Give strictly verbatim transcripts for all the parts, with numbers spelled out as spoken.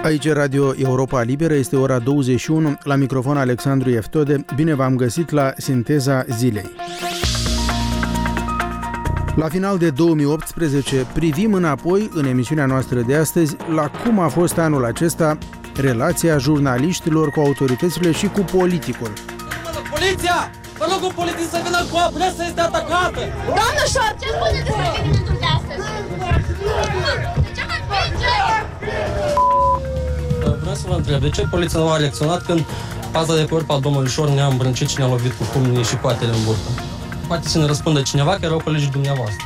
Aici e Radio Europa Liberă, este ora douăzeci și unu, la microfon Alexandru Eftode. Bine v-am găsit la Sinteza Zilei. La final de două mii optsprezece privim înapoi în emisiunea noastră de astăzi la cum a fost anul acesta relația jurnaliștilor cu autoritățile și cu politicul. Poliția! Vă rog un polițist să vină cu apă, să este atacată! Doamnă Șor, ce spune despre evenimentul de astăzi? De ce mă împingeți? Vreau să vă întreb, de ce poliția nu a reacționat când paza de corp al domnului Șor ne-a îmbrâncit și ne-a lovit cu pumnii și coatele în burtă? Poate să ne răspundă cineva care erau colegii dumneavoastră.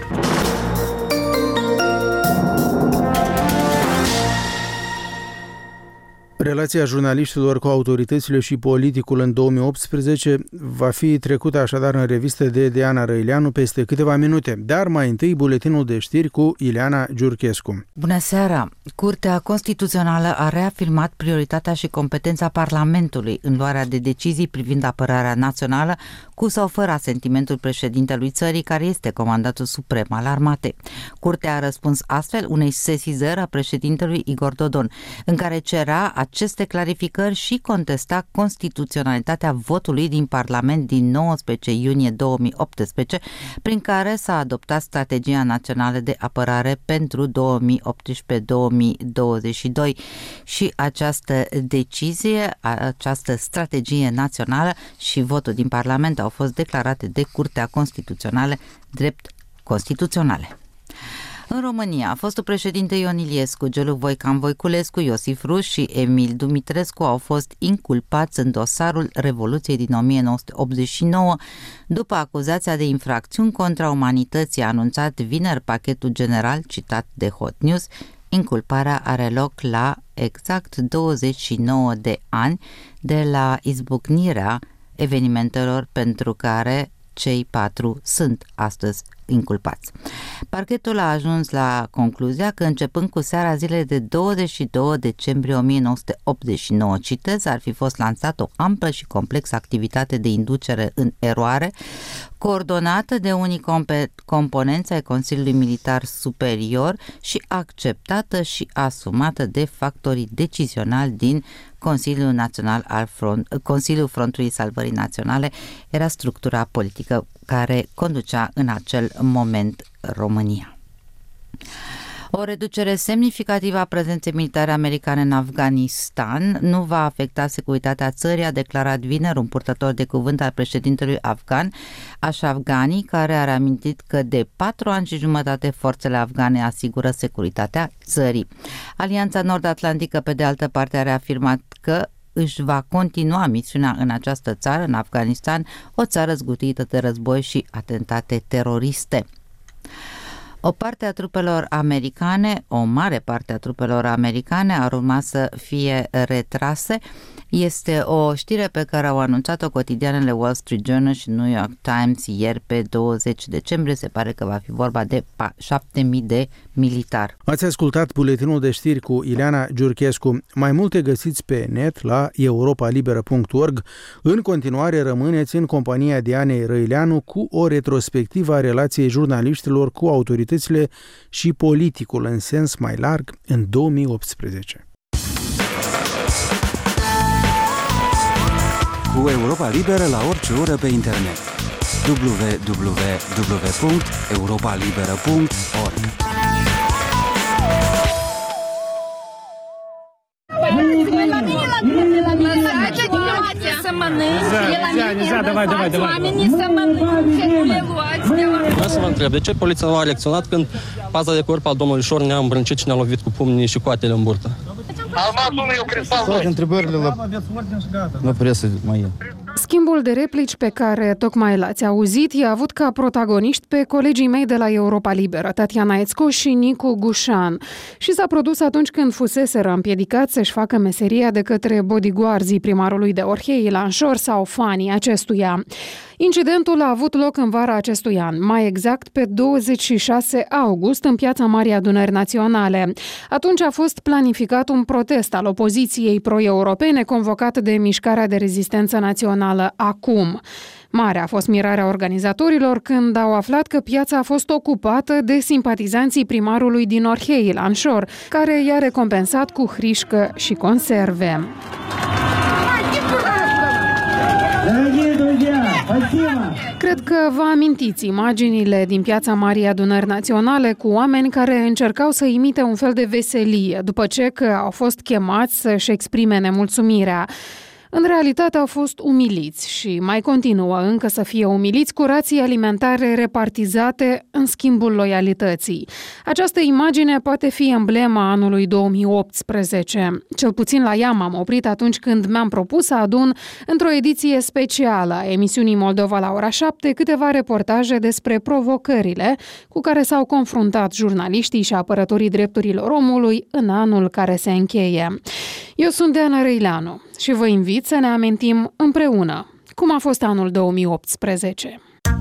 Relația jurnaliștilor cu autoritățile și politicul în două mii optsprezece va fi trecută așadar în revistă de Diana Răileanu peste câteva minute, dar mai întâi buletinul de știri cu Ileana Giurchescu. Bună seara! Curtea Constituțională a reafirmat prioritatea și competența Parlamentului în luarea de decizii privind apărarea națională, cu sau fără asentimentul președintelui țării, care este comandatul suprem al armatei. Curtea a răspuns astfel unei sesizări a președintelui Igor Dodon, în care cerea aceste clarificări și contesta constituționalitatea votului din Parlament din nouăsprezece iunie două mii optsprezece, prin care s-a adoptat Strategia Națională de Apărare pentru două mii optsprezece două mii douăzeci și doi și această decizie, această strategie națională și votul din Parlament au fost declarate de Curtea Constituțională drept constituționale. În România, fostul președinte Ion Iliescu, Gelu Voican Voiculescu, Iosif Rus și Emil Dumitrescu au fost inculpați în dosarul Revoluției din o mie nouă sute optzeci și nouă, după acuzația de infracțiuni contra umanității, a anunțat vineri Pachetul General, citat de Hot News. Inculparea are loc la exact douăzeci și nouă de ani de la izbucnirea evenimentelor pentru care cei patru sunt astăzi inculpați. Parchetul a ajuns la concluzia că începând cu seara zilei de douăzeci și doi decembrie o mie nouă sute optzeci și nouă, citez, ar fi fost lansată o amplă și complexă activitate de inducere în eroare, coordonată de unii comp- componenți ai Consiliului Militar Superior și acceptată și asumată de factorii decizionali din Consiliul Național al Front, Consiliul Frontului Salvării Naționale, era structura politică care conducea în acel moment România. O reducere semnificativă a prezenței militare americane în Afganistan nu va afecta securitatea țării, a declarat vineri un purtător de cuvânt al președintelui afgan, Ashraf Ghani, care a reamintit că de patru ani și jumătate forțele afgane asigură securitatea țării. Alianța Nord-Atlantică, pe de altă parte, a reafirmat că își va continua misiunea în această țară, în Afganistan, o țară zguduită de război și atentate teroriste. O parte a trupelor americane, o mare parte a trupelor americane ar urma să fie retrase. Este o știre pe care au anunțat-o cotidianele Wall Street Journal și New York Times ieri pe douăzeci decembrie. Se pare că va fi vorba de șapte mii de militari. Ați ascultat buletinul de știri cu Ileana Giurchescu. Mai multe găsiți pe net la europa liberă punct org. În continuare rămâneți în compania Dianei Răileanu cu o retrospectivă a relației jurnaliștilor cu autoritățile și politicul în sens mai larg în două mii optsprezece. Cu Europa Liberă la orice oră pe internet. w w w punct europa liberă punct org. Vreau să vă întreb, de ce poliția nu a reacționat când paza de corp al domnului Șor ne-a îmbrâncit și ne-a lovit cu pumnii și coatele în burtă? Toate întrebările la, la presă mai e. Schimbul de replici pe care tocmai l-ați auzit i-a avut ca protagoniști pe colegii mei de la Europa Liberă, Tatiana Ețco și Nicu Gușan. Și s-a produs atunci când fuseseră împiedicați să-și facă meseria de către bodyguardzii primarului de Orhei, Ilan Șor sau fanii acestuia. Incidentul a avut loc în vara acestui an, mai exact pe douăzeci și șase august, în piața Marii Adunări Naționale. Atunci a fost planificat un protest al opoziției pro-europene convocat de Mișcarea de Rezistență Națională Acum. Mare a fost mirarea organizatorilor când au aflat că piața a fost ocupată de simpatizanții primarului din Orhei, Ilan Șor, care i-a recompensat cu hrișcă și conserve. Cred că vă amintiți imaginile din piața Marii Adunări Naționale cu oameni care încercau să imite un fel de veselie după ce că au fost chemați să-și exprime nemulțumirea. În realitate au fost umiliți și mai continuă încă să fie umiliți cu rații alimentare repartizate în schimbul loialității. Această imagine poate fi emblema anului două mii optsprezece. Cel puțin la ea m-am oprit atunci când mi-am propus să adun într-o ediție specială a emisiunii Moldova la ora șapte câteva reportaje despre provocările cu care s-au confruntat jurnaliștii și apărătorii drepturilor omului în anul care se încheie. Eu sunt Deana Răileanu și vă invit să ne amintim împreună cum a fost anul două mii optsprezece.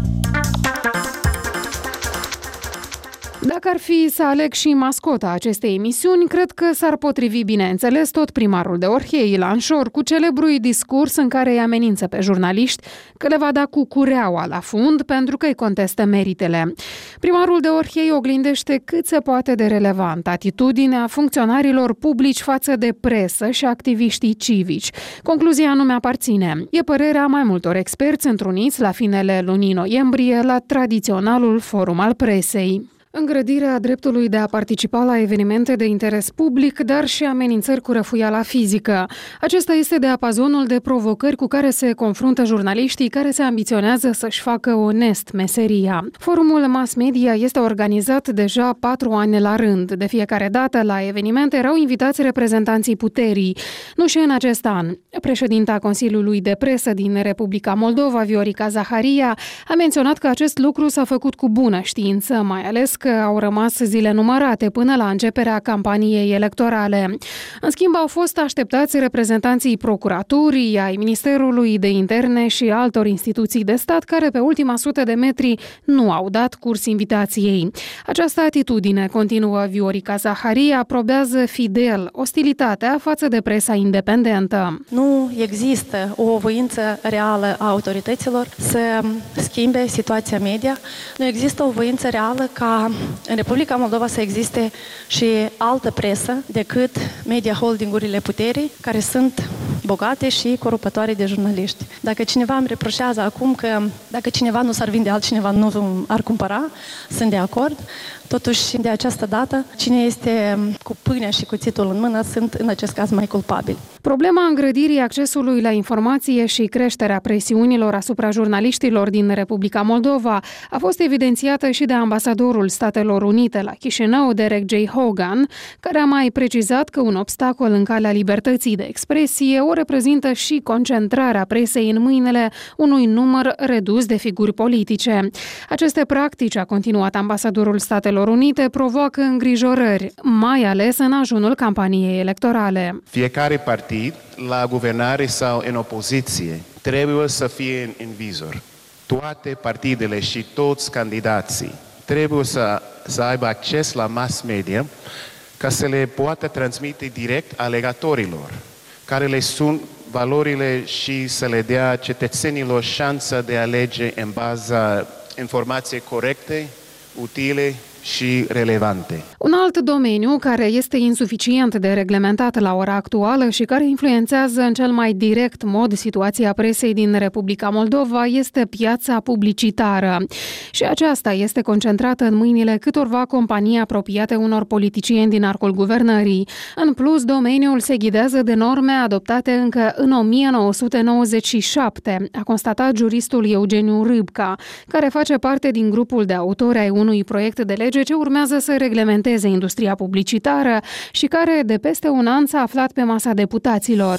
Dacă ar fi să aleg și mascota acestei emisiuni, cred că s-ar potrivi, bineînțeles, tot primarul de Orhei, Ilan Șor, cu celebrul discurs în care îi amenință pe jurnaliști că le va da cu cureaua la fund pentru că îi contestă meritele. Primarul de Orhei oglindește cât se poate de relevant atitudinea funcționarilor publici față de presă și activiștii civici. Concluzia nu mi-aparține. E părerea mai multor experți întruniți la finele lunii noiembrie la tradiționalul forum al presei. Îngrădirea dreptului de a participa la evenimente de interes public, dar și amenințări cu răfuiala fizică. Acesta este diapazonul de provocări cu care se confruntă jurnaliștii care se ambiționează să-și facă onest meseria. Forumul mass media este organizat deja patru ani la rând. De fiecare dată la evenimente erau invitați reprezentanții puterii. Nu și în acest an. Președinta Consiliului de Presă din Republica Moldova, Viorica Zaharia, a menționat că acest lucru s-a făcut cu bună știință, mai ales că au rămas zile numărate până la începerea campaniei electorale. În schimb, au fost așteptați reprezentanții procuraturii, ai Ministerului de Interne și altor instituții de stat care pe ultima sută de metri nu au dat curs invitației. Această atitudine, continuă Viorica Zaharia, probează fidel ostilitatea față de presa independentă. Nu există o voință reală a autorităților să schimbe situația media. Nu există o voință reală ca în Republica Moldova să existe și altă presă decât media holdingurile puterii, care sunt bogate și corupătoare de jurnaliști. Dacă cineva îmi reproșează acum că dacă cineva nu s-ar vinde, altcineva nu ar cumpăra, sunt de acord. Totuși, de această dată, cine este cu pâinea și cuțitul în mână sunt în acest caz mai culpabili. Problema îngrădirii accesului la informație și creșterea presiunilor asupra jurnaliștilor din Republica Moldova a fost evidențiată și de ambasadorul Statelor Unite la Chișinău, Derek J. Hogan, care a mai precizat că un obstacol în calea libertății de expresie o reprezintă și concentrarea presei în mâinile unui număr redus de figuri politice. Aceste practici, a continuat ambasadorul Statelor Unite, provoacă îngrijorări, mai ales în ajunul campaniei electorale. Fiecare partid, la guvernare sau în opoziție, trebuie să fie în vizor. Toate partidele și toți candidații trebuie să, să aibă acces la mass media ca să le poată transmite direct alegatorilor, care le sunt valorile și să le dea cetățenilor șansa de a alege în baza informației corecte, utile și relevante. Un alt domeniu care este insuficient de reglementat la ora actuală și care influențează în cel mai direct mod situația presei din Republica Moldova este piața publicitară. Și aceasta este concentrată în mâinile câtorva companii apropiate unor politicieni din arcul guvernării. În plus, domeniul se ghidează de norme adoptate încă în o mie nouă sute nouăzeci și șapte, a constatat juristul Eugeniu Râbca, care face parte din grupul de autori ai unui proiect de lege ce urmează să reglementeze industria publicitară și care de peste un an s-a aflat pe masa deputaților.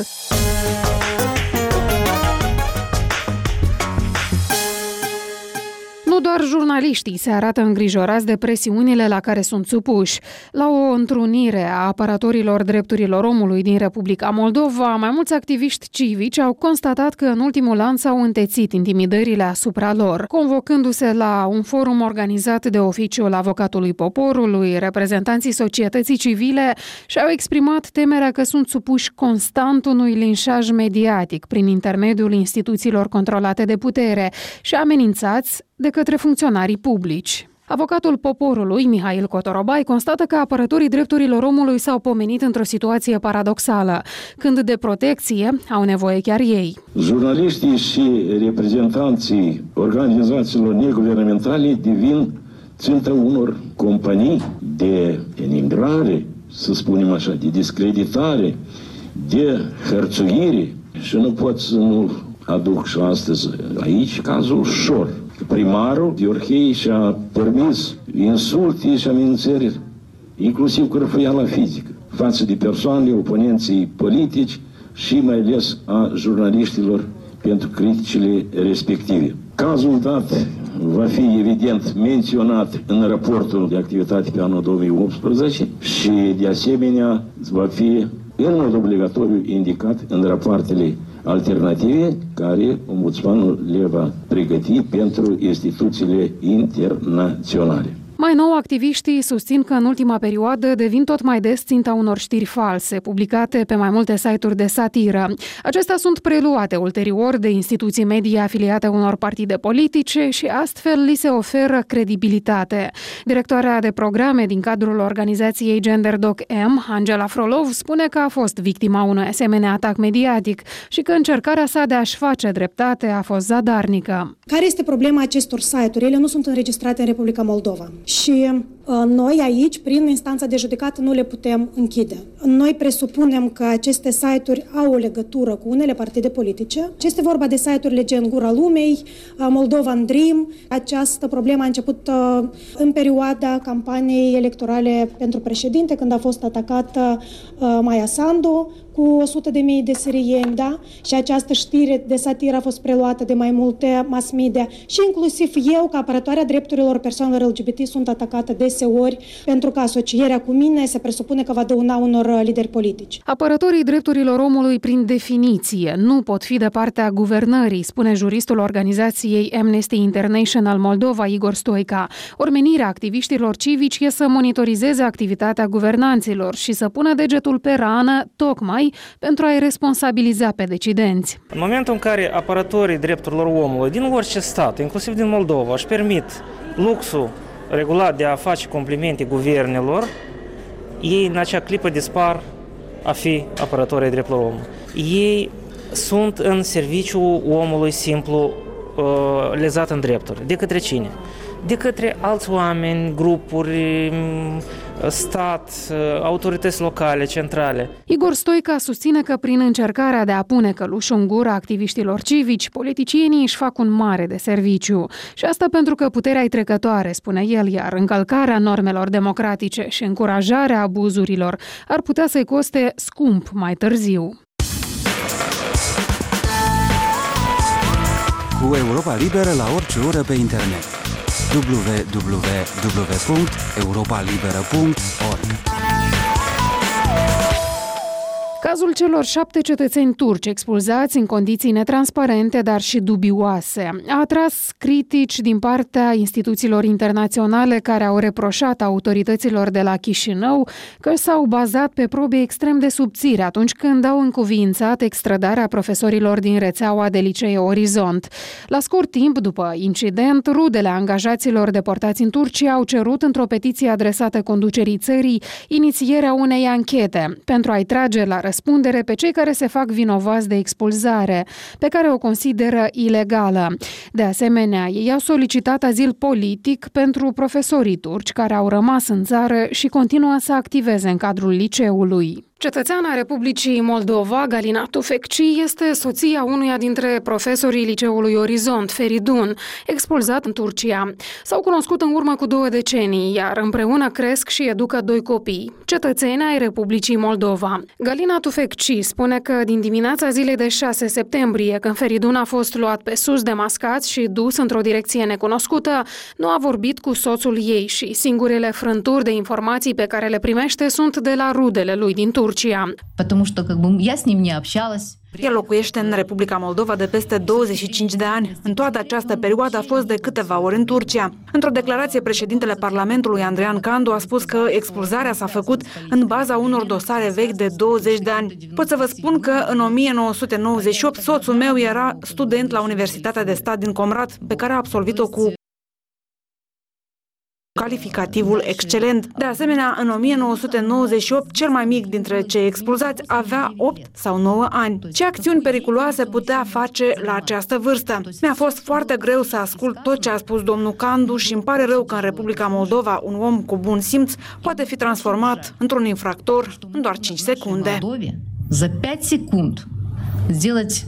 Nu doar jurnaliștii se arată îngrijorați de presiunile la care sunt supuși. La o întrunire a apărătorilor drepturilor omului din Republica Moldova, mai mulți activiști civici au constatat că în ultimul an s-au întețit intimidările asupra lor. Convocându-se la un forum organizat de Oficiul Avocatului Poporului, reprezentanții societății civile și-au exprimat temerea că sunt supuși constant unui linșaj mediatic prin intermediul instituțiilor controlate de putere și amenințați de către funcționarii publici. Avocatul Poporului, Mihail Cotorobai, constată că apărătorii drepturilor omului s-au pomenit într-o situație paradoxală, când de protecție au nevoie chiar ei. Jurnaliștii și reprezentanții organizațiilor neguvernamentale devin ținta unor companii de denigrare, să spunem așa, de discreditare, de hărțuire și nu pot să nu aduc și astăzi aici cazul Șor. Primarul Gheorghei și-a permis insulte și amenințări, inclusiv cârfăiala fizică, față de persoanele, oponenții politici și mai ales a jurnaliștilor pentru criticile respective. Cazul dat va fi evident menționat în raportul de activitate pe anul două mii optsprezece și de asemenea va fi în mod obligatoriu indicat în rapoartele alternative care ombudsmanul le va pregăti pentru instituțiile internaționale. Mai nou, activiștii susțin că în ultima perioadă devin tot mai des ținta unor știri false, publicate pe mai multe site-uri de satiră. Acestea sunt preluate ulterior de instituții media afiliate unor partide politice și astfel li se oferă credibilitate. Directoarea de programe din cadrul organizației GenderDoc M, Angela Frolov, spune că a fost victima unui asemenea atac mediatic și că încercarea sa de a-și face dreptate a fost zadarnică. Care este problema acestor site-uri? Ele nu sunt înregistrate în Republica Moldova. Și uh, noi aici, prin instanța de judecată, nu le putem închide. Noi presupunem că aceste site-uri au o legătură cu unele partide politice. Este vorba de site-urile gen Gura Lumei, uh, Moldovan Dream. Această problemă a început uh, în perioada campaniei electorale pentru președinte, când a fost atacată uh, Maia Sandu cu o sută de mii de sirieni, da? Și această știre de satiră a fost preluată de mai multe mass media și inclusiv eu, ca apărătoarea drepturilor persoanelor L G B T, sunt atacată deseori pentru că asocierea cu mine se presupune că va dăuna unor lideri politici. Apărătorii drepturilor omului, prin definiție, nu pot fi de partea guvernării, spune juristul organizației Amnesty International Moldova, Igor Stoica. Ori menirea activiștilor civici e să monitorizeze activitatea guvernanților și să pună degetul pe rană, tocmai pentru a-i responsabiliza pe decidenți. În momentul în care apărătorii drepturilor omului din orice stat, inclusiv din Moldova, își permit luxul regulat de a face complimente guvernelor, ei în acea clipă dispar a fi apărătorii drepturilor omului. Ei sunt în serviciul omului simplu, uh, lezat în drepturi. De către cine? De către alți oameni, grupuri, stat, autorități locale, centrale. Igor Stoica susține că prin încercarea de a pune călușul în gură activiștilor civici, politicienii își fac un mare de serviciu. Și asta pentru că puterea-i trecătoare, spune el, iar încălcarea normelor democratice și încurajarea abuzurilor ar putea să-i coste scump mai târziu. Cu Europa Liberă la orice oră pe internet. w w w punct europa liberă punct org. Cazul celor șapte cetățeni turci expulzați în condiții netransparente, dar și dubioase, a atras critici din partea instituțiilor internaționale care au reproșat autorităților de la Chișinău că s-au bazat pe probe extrem de subțiri atunci când au încuviințat extradarea profesorilor din rețeaua de licee Orizont. La scurt timp după incident, rudele angajaților deportați în Turcia au cerut într-o petiție adresată conducerii țării inițierea unei anchete pentru a-i trage la răspundere pe cei care se fac vinovați de expulzare, pe care o consideră ilegală. De asemenea, ei au solicitat azil politic pentru profesorii turci care au rămas în țară și continuă să activeze în cadrul liceului. Cetățeana Republicii Moldova, Galina Tufekci, este soția unuia dintre profesorii liceului Orizont, Feridun, expulzat în Turcia. S-au cunoscut în urmă cu două decenii, iar împreună cresc și educă doi copii, cetățeni ai Republicii Moldova. Galina Tufekci spune că din dimineața zilei de șase septembrie, când Feridun a fost luat pe sus demascat și dus într-o direcție necunoscută, nu a vorbit cu soțul ei și singurele frânturi de informații pe care le primește sunt de la rudele lui din Turcia. El locuiește în Republica Moldova de peste douăzeci și cinci de ani. În toată această perioadă a fost de câteva ori în Turcia. Într-o declarație, președintele Parlamentului, Andrean Candu, a spus că expulzarea s-a făcut în baza unor dosare vechi de douăzeci de ani. Pot să vă spun că în o mie nouă sute nouăzeci și opt soțul meu era student la Universitatea de Stat din Comrat, pe care a absolvit-o cu calificativul excelent. De asemenea, în o mie nouă sute nouăzeci și opt, cel mai mic dintre cei expulzați avea opt sau nouă ani. Ce acțiuni periculoase putea face la această vârstă? Mi-a fost foarte greu să ascult tot ce a spus domnul Candu și îmi pare rău că în Republica Moldova un om cu bun simț poate fi transformat într-un infractor în doar cinci secunde. За пять секунд сделать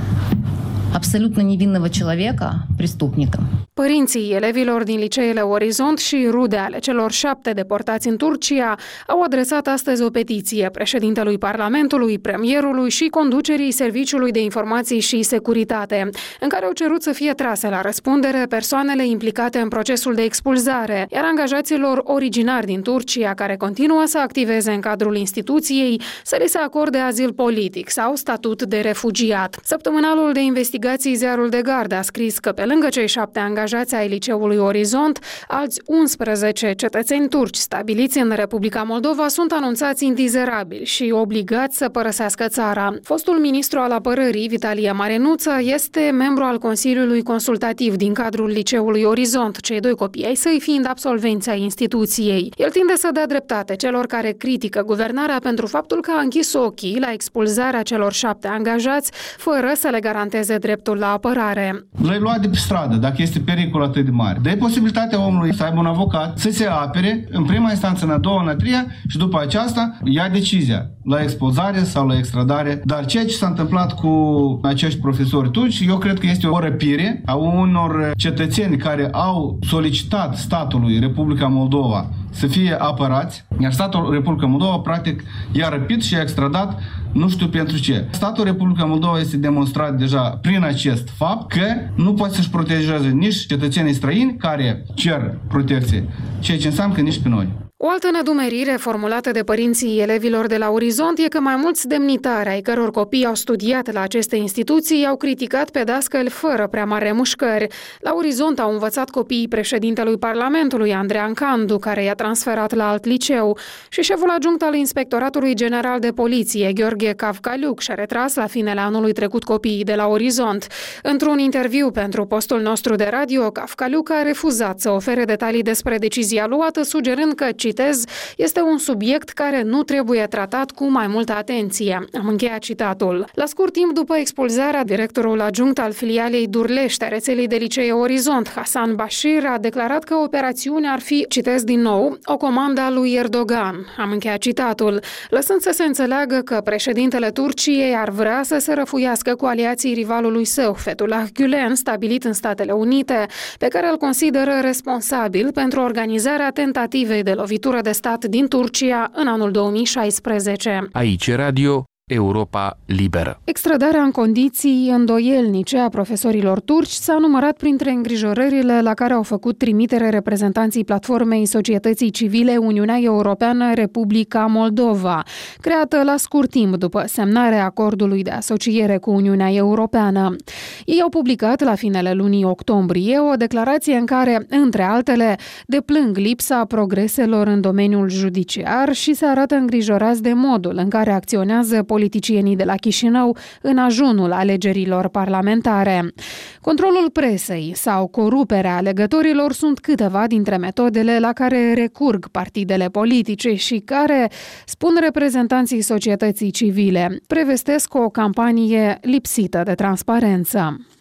абсолютно невинного человека преступником. Părinții elevilor din liceele Orizont și rude ale celor șapte deportați în Turcia au adresat astăzi o petiție președintelui Parlamentului, premierului și conducerii Serviciului de Informații și Securitate, în care au cerut să fie trase la răspundere persoanele implicate în procesul de expulzare, iar angajaților originari din Turcia care continuă să activeze în cadrul instituției să li se acorde azil politic sau statut de refugiat. Săptămânalul de investigații Ziarul de Gardă a scris că pe lângă cei șapte angajați ai liceului Orizont, alți unsprezece cetățeni turci stabiliți în Republica Moldova sunt anunțați indizerabili și obligați să părăsească țara. Fostul ministru al apărării, Vitalie Marenuță, este membru al Consiliului Consultativ din cadrul liceului Orizont, cei doi copii ai săi fiind absolvenți ai instituției. El tinde să dea dreptate celor care critică guvernarea pentru faptul că a închis ochii la expulzarea celor șapte angajați, fără să le garanteze dreptul la apărare. L-ai luat de pe stradă, dacă este pericol atât de mare. Dă-i posibilitatea omului să aibă un avocat, să se apere în prima instanță, în a doua, în a treia și după aceasta ia decizia la expulzare sau la extradare. Dar ceea ce s-a întâmplat cu acești profesori turci, eu cred că este o răpire a unor cetățeni care au solicitat statului Republica Moldova să fie apărați, iar statul Republica Moldova practic i-a răpit și i-a extradat nu știu pentru ce. Statul Republica Moldova este demonstrat deja prin acest fapt că nu poate să-și protejeze nici cetățenii străini care cer protecție, ceea ce înseamnă că nici pe noi. O altă nedumerire formulată de părinții elevilor de la Orizont e că mai mulți demnitari ai căror copii au studiat la aceste instituții au criticat pe dascăli fără prea mari mușcări. La Orizont au învățat copiii președintelui Parlamentului, Andrean Candu, care i-a transferat la alt liceu, și șeful adjunct al Inspectoratului General de Poliție, Gheorghe Cavcaliuc, și-a retras la finele anului trecut copiii de la Orizont. Într-un interviu pentru postul nostru de radio, Cavcaliuc a refuzat să ofere detalii despre decizia luată, sugerând că, citez, este un subiect care nu trebuie tratat cu mai multă atenție. Am încheiat citatul. La scurt timp după expulzarea, directorul adjunct al filialei Durlești a rețelei de licee Orizont, Hasan Bashir, a declarat că operațiunea ar fi, citez din nou, o comandă a lui Erdogan. Am încheiat citatul, lăsând să se înțeleagă că președintele Turciei ar vrea să se răfuiască cu aliații rivalului său, Fethullah Gülen, stabilit în Statele Unite, pe care îl consideră responsabil pentru organizarea tentativei de lovitură de stat din Turcia în anul două mii șaisprezece. Aici Radio Europa Liberă. Extradarea în condiții îndoielnice a profesorilor turci s-a numărat printre îngrijorările la care au făcut trimitere reprezentanții platformei societății civile Uniunea Europeană Republica Moldova, creată la scurt timp după semnarea acordului de asociere cu Uniunea Europeană. Ei au publicat la finele lunii octombrie o declarație în care, între altele, deplâng lipsa progreselor în domeniul judiciar și se arată îngrijorați de modul în care acționează politicienii de la Chișinău în ajunul alegerilor parlamentare. Controlul presei sau coruperea alegătorilor sunt câteva dintre metodele la care recurg partidele politice și care, spun reprezentanții societății civile, prevestesc o campanie lipsită de transparență.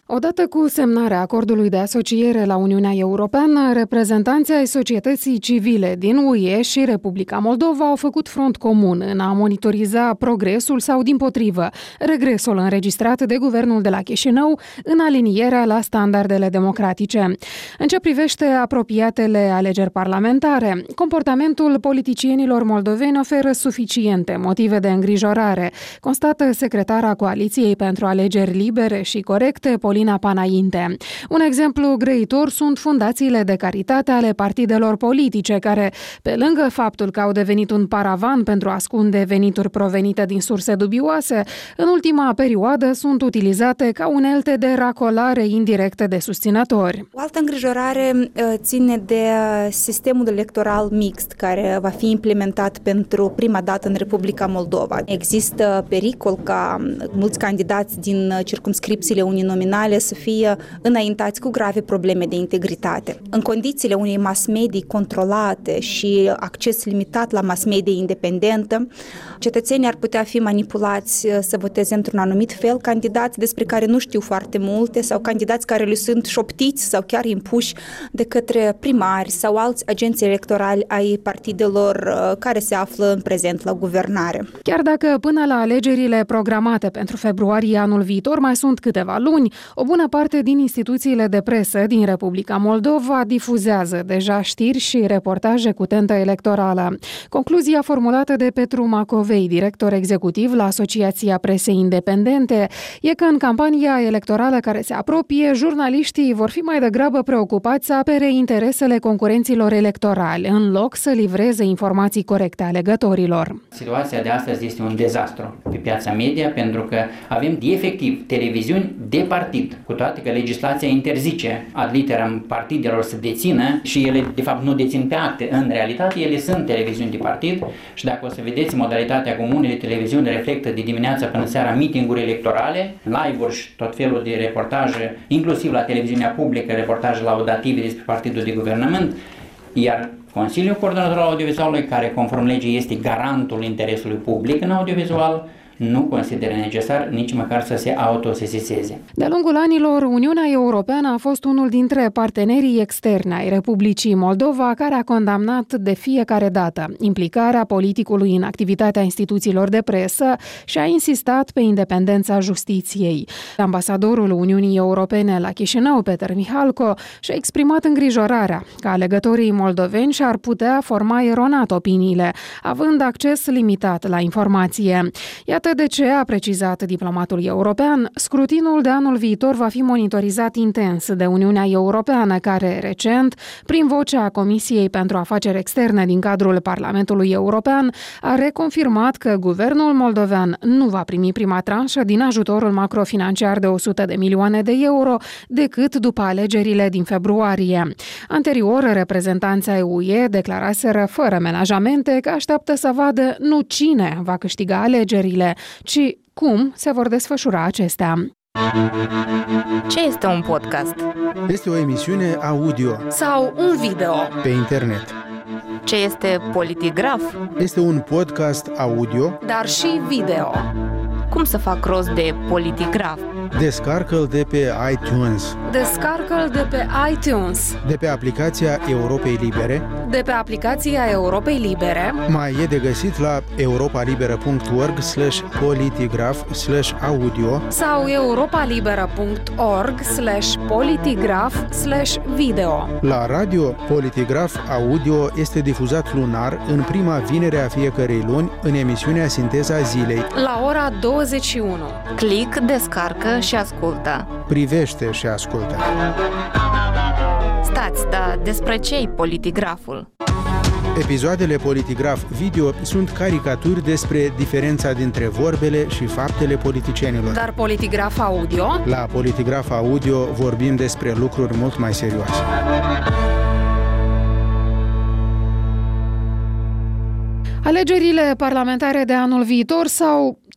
Odată cu semnarea acordului de asociere la Uniunea Europeană, reprezentanții ai societății civile din U E și Republica Moldova au făcut front comun în a monitoriza progresul sau, dimpotrivă, regresul înregistrat de guvernul de la Chișinău în alinierea la standardele democratice. În ce privește apropiatele alegeri parlamentare, comportamentul politicienilor moldoveni oferă suficiente motive de îngrijorare, constată secretara Coaliției pentru Alegeri Libere și Corecte, Polina Panainte. Un exemplu grăitor sunt fundațiile de caritate ale partidelor politice, care, pe lângă faptul că au devenit un paravan pentru a ascunde venituri provenite din surse dubioase, în ultima perioadă sunt utilizate ca unelte de racolare indirecte de susținători. O altă îngrijorare ține de sistemul electoral mixt, care va fi implementat pentru prima dată în Republica Moldova. Există pericol ca mulți candidați din circumscripțiile uninominale să fie înaintați cu grave probleme de integritate. În condițiile unei mass media controlate și acces limitat la mass media independentă, cetățenii ar putea fi manipulați să voteze într-un anumit fel candidați despre care nu știu foarte multe sau candidați care le sunt șoptiți sau chiar impuși de către primari sau alți agenți electorali ai partidelor care se află în prezent la guvernare. Chiar dacă până la alegerile programate pentru februarie anul viitor mai sunt câteva luni, o bună parte din instituțiile de presă din Republica Moldova difuzează deja știri și reportaje cu tentă electorală. Concluzia formulată de Petru Macovei, director executiv la Asociația Presei Independente, e că în campania electorală care se apropie, jurnaliștii vor fi mai degrabă preocupați să apere interesele concurenților electorali, în loc să livreze informații corecte alegătorilor. Situația de astăzi este un dezastru pe piața media, pentru că avem efectiv televiziuni de partid, cu toate că legislația interzice ad literam partidelor să dețină și ele de fapt nu dețin pe acte. În realitate ele sunt televiziuni de partid și dacă o să vedeți modalitatea cum unele televiziuni reflectă de dimineața până seara meeting-uri electorale, live-uri și tot felul de reportaje, inclusiv la televiziunea publică, reportaje laudative despre partidul de guvernământ, iar Consiliul Coordonator al Audiovizualului, care conform legii este garantul interesului public în audiovizual, nu consideră necesar nici măcar să se autosesizeze. De-a lungul anilor, Uniunea Europeană a fost unul dintre partenerii externi ai Republicii Moldova, care a condamnat de fiecare dată implicarea politicului în activitatea instituțiilor de presă și a insistat pe independența justiției. Ambasadorul Uniunii Europene la Chișinău, Peter Mihalco, și-a exprimat îngrijorarea că alegătorii moldoveni și-ar putea forma eronat opiniile, având acces limitat la informație. Iată de ce, a precizat diplomatul european, scrutinul de anul viitor va fi monitorizat intens de Uniunea Europeană, care recent, prin vocea Comisiei pentru Afaceri Externe din cadrul Parlamentului European, a reconfirmat că guvernul moldovean nu va primi prima tranșă din ajutorul macrofinanciar de o sută de milioane de euro decât după alegerile din februarie. Anterior, reprezentanții ai U E declaraseră fără menajamente că așteaptă să vadă nu cine va câștiga alegerile, ci cum se vor desfășura acestea. Ce este un podcast? Este o emisiune audio sau un video pe internet. Ce este Politigraf? Este un podcast audio, dar și video. Cum să fac rost de Politigraf? Descarcă-l de pe iTunes. Descarcă-l de pe iTunes. De pe aplicația Europei Libere. De pe aplicația Europei Libere. Mai e de găsit la europalibera.org slash politigraf slash audio sau europalibera.org slash politigraf slash video. La radio, Politigraf Audio este difuzat lunar în prima vinere a fiecărei luni în emisiunea Sinteza Zilei la ora douăzeci și unu. Click, descarcă și ascultă. Privește și ascultă. Stați, dar despre ce-i Politigraful? Episoadele Politigraf Video sunt caricaturi despre diferența dintre vorbele și faptele politicienilor. Dar Politigraf Audio? La Politigraf Audio vorbim despre lucruri mult mai serioase. Alegerile parlamentare de anul viitor sau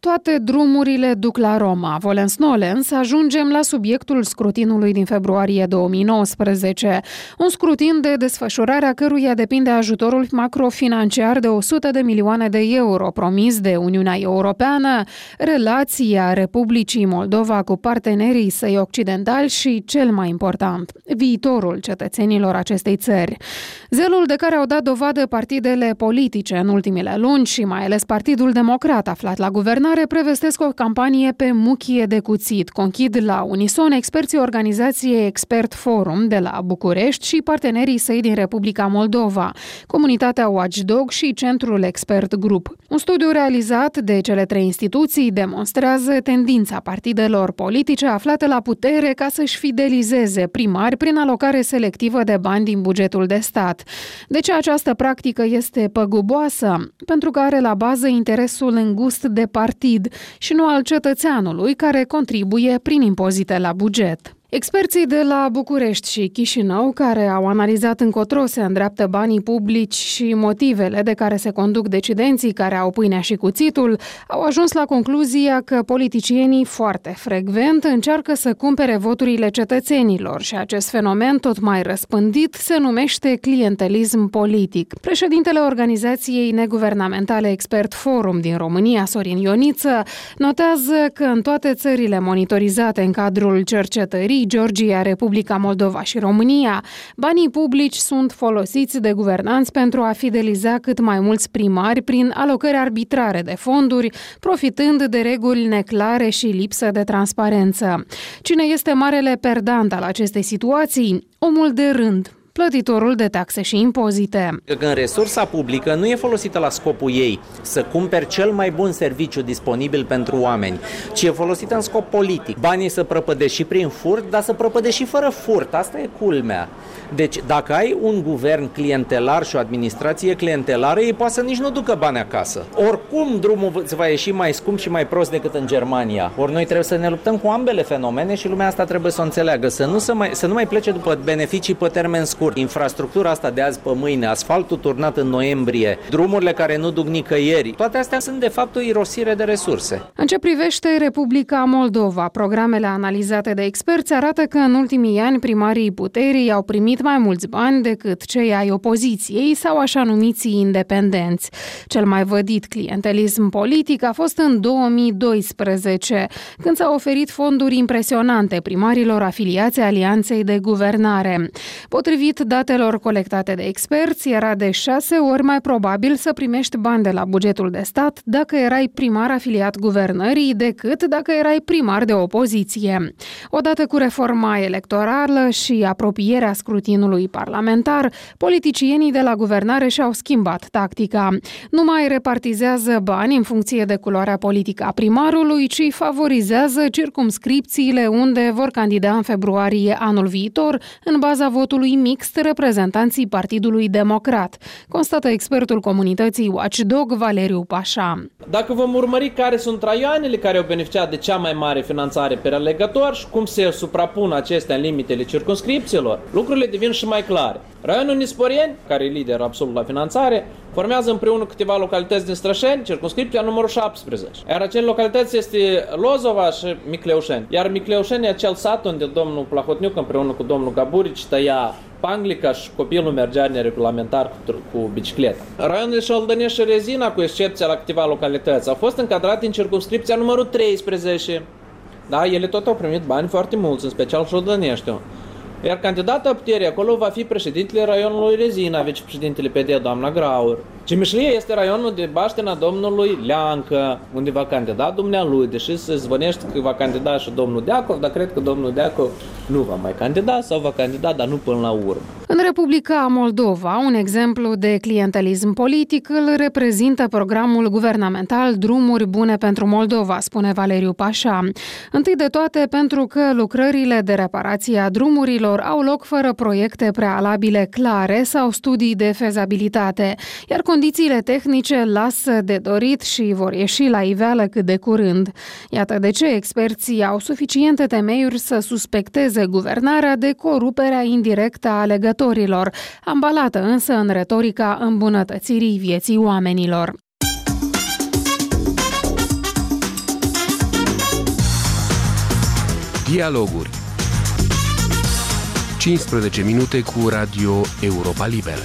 Toate drumurile duc la Roma. Volens nolens, ajungem la subiectul scrutinului din februarie două mii nouăsprezece. Un scrutin de desfășurarea căruia depinde ajutorul macrofinanciar de o sută de milioane de euro promis de Uniunea Europeană, relația Republicii Moldova cu partenerii săi occidentali și, cel mai important, viitorul cetățenilor acestei țări. Zelul de care au dat dovadă partidele politice în ultimele luni și mai ales Partidul Democrat aflat la guvernare prevestesc o campanie pe muchie de cuțit, conchid la unison experții organizației Expert Forum de la București și partenerii săi din Republica Moldova, comunitatea Watchdog și Centrul Expert Group. Un studiu realizat de cele trei instituții demonstrează tendința partidelor politice aflate la putere ca să-și fidelizeze primari prin alocare selectivă de bani din bugetul de stat. De ce această practică este păguboasă? Pentru că are la bază interesul îngust de partid și nu al cetățeanului care contribuie prin impozite la buget. Experții de la București și Chișinău, care au analizat încotro se îndreaptă banii publici și motivele de care se conduc decidenții care au pâinea și cuțitul, au ajuns la concluzia că politicienii foarte frecvent încearcă să cumpere voturile cetățenilor și acest fenomen tot mai răspândit se numește clientelism politic. Președintele organizației neguvernamentale Expert Forum din România, Sorin Ioniță, notează că în toate țările monitorizate în cadrul cercetării Georgia, Republica Moldova și România, banii publici sunt folosiți de guvernanți pentru a fideliza cât mai mulți primari prin alocări arbitrare de fonduri, profitând de reguli neclare și lipsă de transparență. Cine este marele perdant al acestei situații? Omul de rând, plătitorul de taxe și impozite. Când resursa publică nu e folosită la scopul ei, să cumperi cel mai bun serviciu disponibil pentru oameni, ci e folosită în scop politic. Banii să prăpădești și prin furt, dar să prăpădești și fără furt. Asta e culmea. Deci, dacă ai un guvern clientelar și o administrație clientelară, ei poate să nici nu ducă bani acasă. Oricum, drumul îți va ieși mai scump și mai prost decât în Germania. Ori noi trebuie să ne luptăm cu ambele fenomene și lumea asta trebuie să o înțeleagă. Să nu, să mai, să nu mai plece după beneficii pe termen scurt. Infrastructura asta de azi pe mâine, asfaltul turnat în noiembrie, drumurile care nu duc nicăieri, toate astea sunt de fapt o irosire de resurse. În ce privește Republica Moldova, programele analizate de experți arată că în ultimii ani primarii puterii au primit mai mulți bani decât cei ai opoziției sau așa numiții independenți. Cel mai vădit clientelism politic a fost în două mii doisprezece, când s-au oferit fonduri impresionante primarilor afiliați Alianței de Guvernare. Potrivit datelor colectate de experți, era de șase ori mai probabil să primești bani de la bugetul de stat dacă erai primar afiliat guvernării decât dacă erai primar de opoziție. Odată cu reforma electorală și apropierea scrutinului parlamentar, politicienii de la guvernare și-au schimbat tactica. Nu mai repartizează bani în funcție de culoarea politică a primarului, ci favorizează circumscripțiile unde vor candida în februarie anul viitor, în baza votului mixt, reprezentanții Partidului Democrat, constată expertul comunității Watchdog Valeriu Pașa. Dacă vom urmări care sunt raioanele care au beneficiat de cea mai mare finanțare pe alegător și cum se suprapun acestea în limitele circumscripțiilor, lucrurile devin și mai clare. Raionul Nisporeni, care e lider absolut la finanțare, formează împreună câteva localități din Strășeni, circumscripția numărul șaptesprezece. Iar acele localități este Lozova și Micleușeni. Iar Micleușeni e acel sat unde domnul Plahotniuc împreună cu domnul Gaburici tăia panglica și copilul mergea neregulamentar cu, cu bicicleta. Raionul Șoldănești și Rezina, cu excepția la câteva localități, au fost încadrate în circumscripția numărul treisprezece. Da, ele tot au primit bani foarte mulți, în special Șoldăneștiul. Iar candidata puterii acolo va fi președintele raionului Rezina, vicepreședintele P D, doamna Graur. Cimișlie este raionul de baștina domnului Leancă, unde va candida dumnealui, deși se zvonește că va candida și domnul Deacov, dar cred că domnul Deacov nu va mai candida sau va candida, dar nu până la urmă. În Republica Moldova, un exemplu de clientelism politic îl reprezintă programul guvernamental Drumuri Bune pentru Moldova, spune Valeriu Pașa. Întâi de toate pentru că lucrările de reparație a drumurilor au loc fără proiecte prealabile clare sau studii de fezabilitate, iar condițiile tehnice lasă de dorit și vor ieși la iveală cât de curând. Iată de ce experții au suficiente temeiuri să suspecteze guvernarea de coruperea indirectă a alegătorilor, ambalată însă în retorica îmbunătățirii vieții oamenilor. Dialoguri. cincisprezece minute cu Radio Europa Liberă.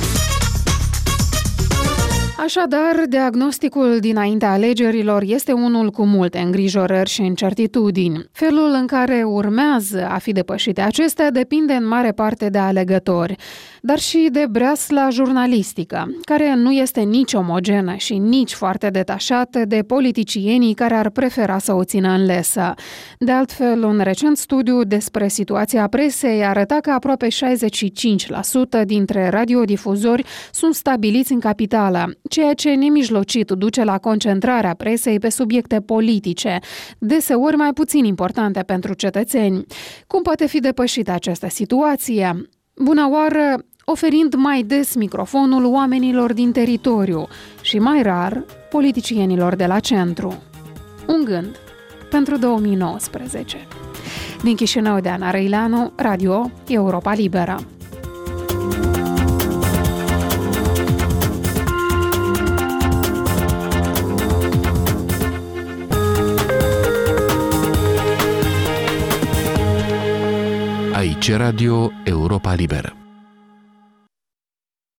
Așadar, diagnosticul dinaintea alegerilor este unul cu multe îngrijorări și incertitudini. Felul în care urmează a fi depășite acestea depinde în mare parte de alegători, dar și de breasla jurnalistică, care nu este nici omogenă și nici foarte detașată de politicienii care ar prefera să o țină în lesă. De altfel, un recent studiu despre situația presei arăta că aproape șaizeci și cinci la sută dintre radiodifuzori sunt stabiliți în capitală, ceea ce nemijlocit duce la concentrarea presei pe subiecte politice, deseori mai puțin importante pentru cetățeni. Cum poate fi depășită această situație? Bună oară, oferind mai des microfonul oamenilor din teritoriu și mai rar politicienilor de la centru. Un gând pentru două mii nouăsprezece. Din Chișinău, de Ana Răileanu, Radio Europa Liberă. Aici Radio Europa Liberă.